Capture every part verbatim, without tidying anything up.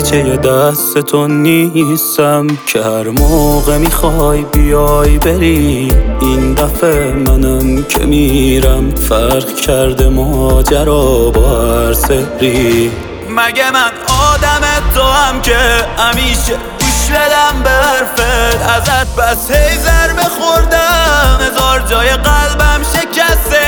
دریچه دست تو نیستم که هر موقع میخوای بیای بری. این دفعه منم که میرم، فرق کرده ماجرا با هر سری. مگه من آدم تو هم که همیشه گوش بدم به حرفت؟ ازت بس هی ضربه خوردم، هزار جای قلبم شکسته.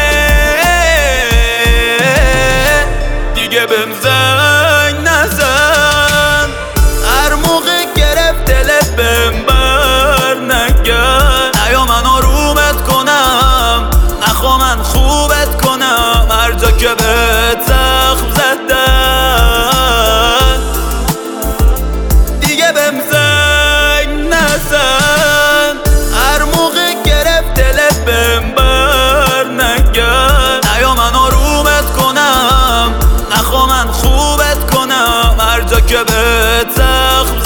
دیگه بهم زنگ نزن، هر موقع گرفت دلت بهم بر نگرد. نیا من آرومت کنم، نخوا من خوبت کنم، هر جا که بهت زخم زدن. دیگه بهم زنگ نزن، هر موقع گرفت دلت بهم بر نگرد. نیا من آرومت کنم، نخوا من خوبت کنم، هر جا که بهت زخم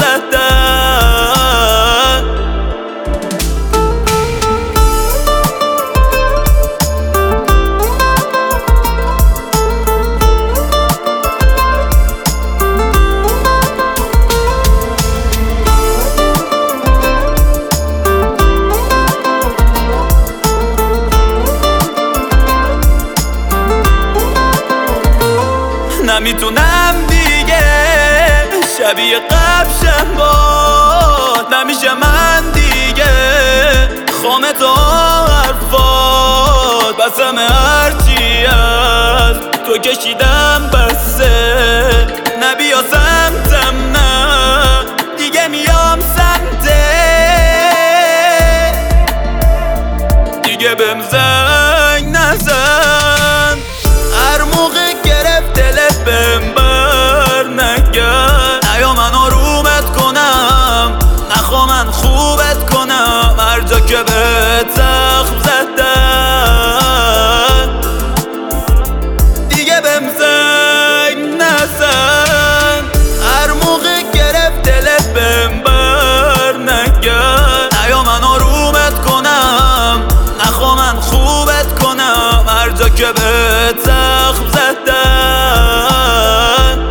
زدن. نمیتونم دیگه شبیه قبشم باد، نمیشه من دیگه خامه تو حرفات. بس همه هرچی از تو کشیدم بسه، نبیا سمتم نه دیگه میام سمته. دیگه بهم زنگ نزن، هر موقع گرفت دلت بهم بر نگرد. نیا من آرومت کنم، نخوا من خوبت کنم، هر جا که بهت زخم زدن. دیگه بهم زنگ نزن، هر موقع گرفت دلت بهم بر نگرد. نیا من آرومت کنم، نخوا من خوبت کنم، هر جا که بهت زخم زدن.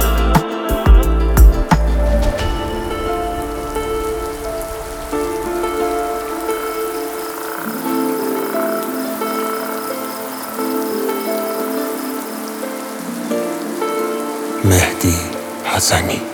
مهدی حسنی.